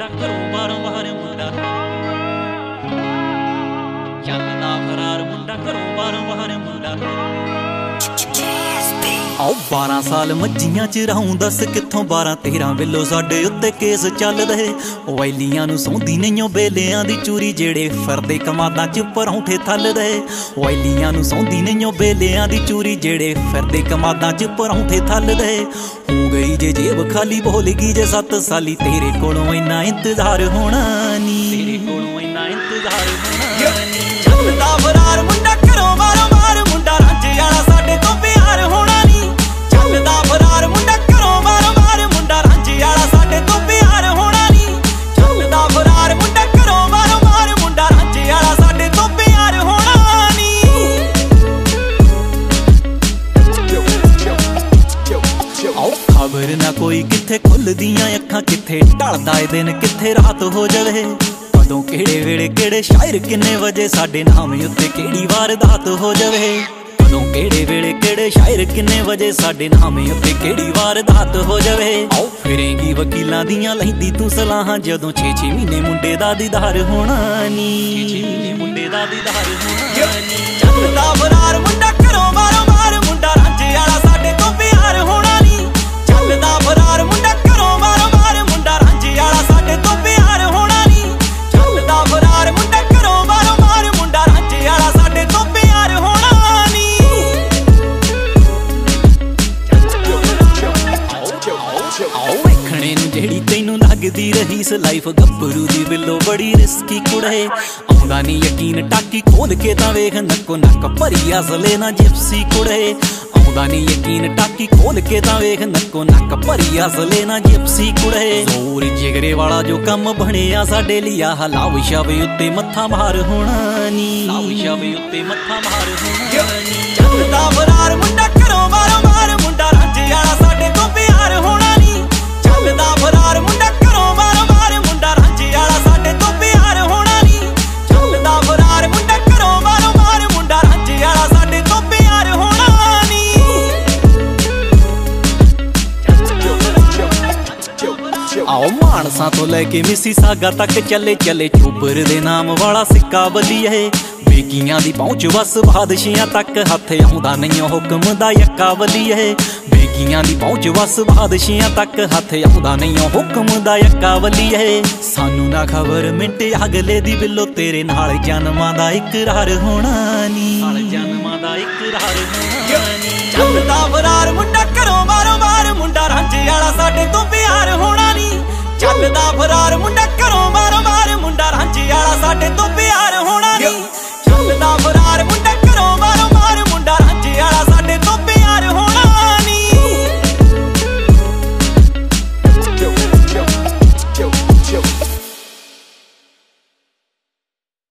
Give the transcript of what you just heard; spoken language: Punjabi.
ਮੁੰਡਾ ਘਰੋਂ ਬਾਹਰੋਂ ਬਾਹਰ ਮੁੰਡਾ ਚੱਲਦਾ ਫਰਾਰ ਮੁੰਡਾ ਘਰੋਂ ਬਾਹਰੋਂ ਬਾਹਰ ਮੁੰਡਾ। ਆਓ 12 ਸਾਲ ਮੱਝੀਆਂ ਚ ਰਹੂੰ ਦੱਸ ਕਿੱਥੋਂ 12-13 ਵੇਲੋ ਸਾਡੇ ਉੱਤੇ ਕੇਸ ਚੱਲਦੇ। ਵੈਲੀਆਂ ਨੂੰ ਸੌਂਦੀ ਨਹੀਂਓ ਬੇਲਿਆਂ ਦੀ ਚੂਰੀ ਜਿਹੜੇ ਫਿਰਦੇ ਕਮਾਦਾਂ ਚ ਪਰੌਂਠੇ ਥੱਲਦੇ। ਵੈਲੀਆਂ ਨੂੰ ਸੌਂਦੀ ਨਹੀਂਓ ਬੇਲਿਆਂ ਦੀ ਚੂਰੀ ਜਿਹੜੇ ਫਿਰਦੇ ਕਮਾਦਾਂ ਚ ਪਰੌਂਠੇ ਥੱਲਦੇ। ਹੋ ਗਈ ਜੇ ਜੇਬ ਖਾਲੀ ਬੋਲ ਗਈ ਜੇ 7 ਸਾਲੀ ਤੇਰੇ ਕੋਲੋਂ ਇੰਨਾ ਇੰਤਜ਼ਾਰ ਹੋਣਾ ਨੀ, ਤੇਰੇ ਕੋਲੋਂ ਇੰਨਾ ਇੰਤਜ਼ਾਰ ਹੋਣਾ ਨੀ। ਚੱਲਦਾ ਫਰਾਰ ਮੁੰਡਾ ਘਰੋਂ ਬਾਹਰੋਂ ਬਾਹਰ ਮੁੰਡਾ ਰਾਂਝੇ ਵਾਲਾ ਸਾਡੇ ਤੋਂ ਪਿਆਰ ਹੋਣਾ ਨੀ। ਚੱਲਦਾ ਫਰਾਰ ਮੁੰਡਾ ਘਰੋਂ ਬਾਹਰੋਂ ਬਾਹਰ ਮੁੰਡਾ ਰਾਂਝੇ ਵਾਲਾ ਸਾਡੇ ਤੋਂ ਪਿਆਰ ਹੋਣਾ ਨੀ। ਚੱਲਦਾ ਫਰਾਰ ਮੁੰਡਾ ਘਰੋਂ ਬਾਹਰੋਂ ਬਾਹਰ ਮੁੰਡਾ ਰਾਂਝੇ ਵਾਲਾ ਸਾਡੇ ਤੋਂ ਪਿਆਰ ਹੋਣਾ ਨੀ। ਆਓ ਖਬਰ ਨਾ ਕੋਈ ਕਿੱਥੇ ਖੁੱਲਦੀਆਂ ਅੱਖਾਂ, ਕਿੱਥੇ ਢਲਦਾ ਏ ਦਿਨ ਕਿੱਥੇ ਰਾਤ ਹੋ ਜਾਵੇ। ਕਦੋਂ ਕਿਹੜੇ ਵੇਲੇ ਕਿਹੜੇ ਸ਼ਾਇਰ ਕਿੰਨੇ ਵਜੇ ਸਾਡੇ ਨਾਮ ਉੱਤੇ ਕਿਹੜੀ ਵਾਰਦਾਤ ਹੋ ਜਾਵੇ। ਕਦੋਂ ਕਿਹੜੇ ਵੇਲੇ ਕਿਹੜੇ ਸ਼ਾਇਰ ਕਿੰਨੇ ਵਜੇ ਸਾਡੇ ਨਾਮ ਉੱਤੇ ਕਿਹੜੀ ਵਾਰਦਾਤ ਹੋ ਜਾਵੇ। ਆਓ ਫਿਰੇਂਗੀ ਵਕੀਲਾਂ ਦੀਆਂ ਲੈਂਦੀ ਤੂੰ ਸਲਾਹਾਂ ਜਦੋਂ 6-6 ਮਹੀਨੇ ਮੁੰਡੇ ਦਾ ਦੀਦਾਰ ਹੋਣਾ ਨੀ, 6-6 ਮਹੀਨੇ ਮੁੰਡੇ ਦਾ ਦੀਦਾਰ ਹੋਣਾ ਨੀ। ਚੱਲਦਾ ਫਰਾਰ ਮੁੰਡਾ ਘਰੋਂ ਬਾਹਰੋਂ ਬਾਹਰ ਮੁੰਡਾ ਰਾਂਝੇ ਵਾਲਾ ਸਾਡੇ ਤੋਂ ਪਿਆਰ ਹੋਣਾ ਨੀ। ਚੱਲਦਾ ਫਰਾਰ ਮੁੰਡਾ ਘਰੋਂ ਬਾਹਰੋਂ ਬਾਹਰ ਮੁੰਡਾ ਰਾਂਝੇ ਵਾਲਾ ਸਾਡੇ ਤੋਂ ਪਿਆਰ ਹੋਣਾ ਨੀ। ਚੱਲਦਾ ਫਰਾਰ ਮੁੰਡਾ ਘਰੋਂ ਬਾਹਰੋਂ ਬਾਹਰ ਮੁੰਡਾ ਰਾਂਝੇ ਵਾਲਾ ਸਾਡੇ ਤੋਂ ਪਿਆਰ ਹੋਣਾ ਨੀ। ਆਓ ਵੇਖਣੇ ਨੂੰ ਜਿਹੜੀ ਤੈਨੂੰ ਲੱਗਦੀ ਰਹੀ ਸ ਲਾਈਫ ਗੱਭਰੂ ਦੀ ਬਿੱਲੋ ਬੜੀ ਰਿਸਕੀ ਕੁੜੇ। ਆਉਂਦਾ ਨੀ ਯਕੀਨ ਟਾਕੀ ਖੋਲ ਕੇ ਤਾਂ ਵੇਖ ਨੱਕੋ ਨੱਕ ਭਰੀ ਅਸਲੇ ਨਾ ਜਿਪਸੀ ਕੁੜੇ। ਆਉਂਦਾ ਨੀ ਯਕੀਨ ਟਾਕੀ ਖੋਲ ਕੇ ਤਾਂ ਵੇਖ ਨੱਕੋ ਨੱਕ ਭਰੀ ਅਸਲੇ ਨਾ ਜਿਪਸੀ ਕੁੜੇ। ਜ਼ੋਰ ਜਿਗਰੇ ਵਾਲਾ ਜੋ ਕੰਮ ਬਣਿਆ ਸਾਡੇ ਲਈ ਆਹ ਲਾਵ ਸ਼ਾਵੇ ਉੱਤੇ ਮੱਥਾ ਮਾਰ ਹੋਣਾ ਨੀ, ਲਾਵ ਸ਼ਾਵੇ ਉੱਤੇ ਮੱਥਾ ਮਾਰ ਹੋਣਾ ਨੀ। ਚੱਲਦਾ ਫਰਾਰ ਮੁੰਡਾ ਘਰੋਂ ਬਾਹਰੋਂ ਬਾਹਰ ਮੁੰਡਾ ਰਾਂਝੇ ਵਾਲਾ ਸਾਡੇ ਤੋਂ ਪਿਆਰ ਹੋਣਾ ਨੀ। ਚੱਲਦਾ ਫਰਾਰ ਮੁੰਡਾ ਘਰੋਂ ਬਾਹਰੋਂ ਬਾਹਰ ਮੁੰਡਾ ਰਾਂਝੇ ਵਾਲਾ ਸਾਡੇ ਤੋਂ ਪਿਆਰ ਹੋਣਾ ਨੀ। ਚੱਲਦਾ ਫਰਾਰ ਮੁੰਡਾ ਘਰੋਂ ਬਾਹਰੋਂ ਬਾਹਰ ਮੁੰਡਾ ਰਾਂਝੇ ਵਾਲਾ ਸਾਡੇ ਤੋਂ ਪਿਆਰ ਹੋਣਾ ਨੀ। ਆਓ ਮਾਨਸਾ ਤੋਂ ਲੈ ਕੇ ਮਿਸੀਸਾਗਾ ਤੱਕ ਚੱਲੇ ਚੱਲੇ ਚੋਬਰ ਦੇ ਨਾਮ ਵਾਲਾ ਸਿੱਕਾ ਬੱਲੀਏ। ਬੇਗੀਆਂ ਦੀ ਪਹੁੰਚ ਵਸ ਬਾਦਸ਼ਾਹਾਂ ਤੱਕ ਹੱਥ ਆਉਂਦਾ ਨਹੀਂ ਹੁਕਮ ਦਾ ਯੱਕਾ ਬੱਲੀਏ। ਬੇਗੀਆਂ ਦੀ ਪਹੁੰਚ ਵਸ ਬਾਦਸ਼ਾਹਾਂ ਤੱਕ ਹੱਥ ਆਉਂਦਾ ਨਹੀਂ ਹੁਕਮ ਦਾ ਯੱਕਾ ਬੱਲੀਏ। ਸਾਨੂੰ ਨਾ ਖਬਰ ਮਿੰਟ ਅਗਲੇ ਦੀ ਬਿੱਲੋ ਤੇਰੇ ਨਾਲ ਜਨਮਾਂ ਦਾ ਇਕਰਾਰ ਹੋਣਾ ਨੀ, ਨਾਲ ਜਨਮਾਂ ਦਾ ਇਕਰਾਰ ਹੋਣਾ ਨੀ। ਚੱਲਦਾ ਫਰਾਰ ਮੁੰਡਾ ਘਰੋਂ ਬਾਹਰੋਂ ਬਾਹਰ ਮੁੰਡਾ ਰਾਂਝੇ ਵਾਲਾ ਸਾਡੇ ਤੋਂ ਪਿਆਰ ਹੋਣਾ ਨੀ। ਚੱਲਦਾ ਫਰਾਰ ਮੁੰਡਾ ਘਰੋਂ